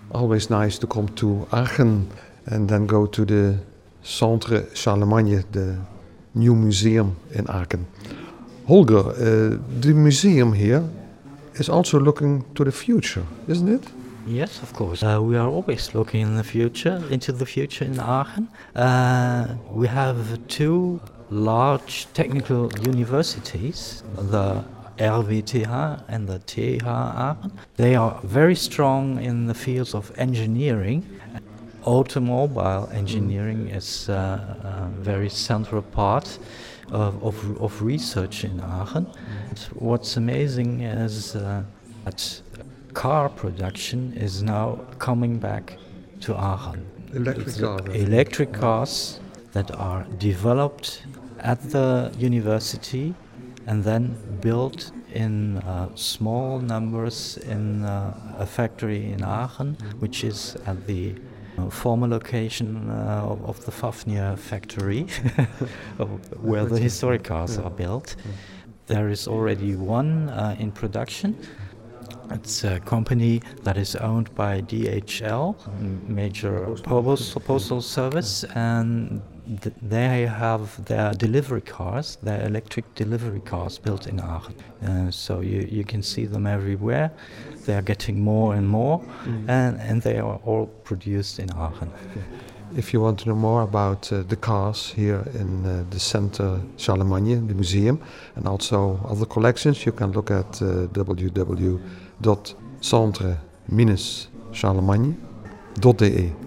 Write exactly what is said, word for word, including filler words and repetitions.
Always nice to come to Aachen and then go to the Centre Charlemagne, the new museum in Aachen. Holger, uh, the museum here is also looking to the future, isn't it? Yes, of course. Uh, we are always looking in the future, into the future in Aachen. Uh, we have two large technical universities, the R W T H and the T H Aachen. They are very strong in the fields of engineering. Automobile engineering is uh, a very central part of, of, of research in Aachen. What's amazing is uh, that car production is now coming back to Aachen. Electric cars. Electric cars that are developed at the university and then built in uh, small numbers in uh, a factory in Aachen, which is at the uh, former location uh, of, of the Fafnir factory, where the historic cars are built. There is already one uh, in production. It's a company that is owned by D H L, major postal, postal service, and th- they have their delivery cars, their electric delivery cars built in Aachen. Uh, so you, you can see them everywhere. They are getting more and more, mm. and, and they are all produced in Aachen. If you want to know more about uh, the cars here in uh, the Centre Charlemagne, the museum, and also other collections, you can look at uh, w w w dot centre dash charlemagne dot d e.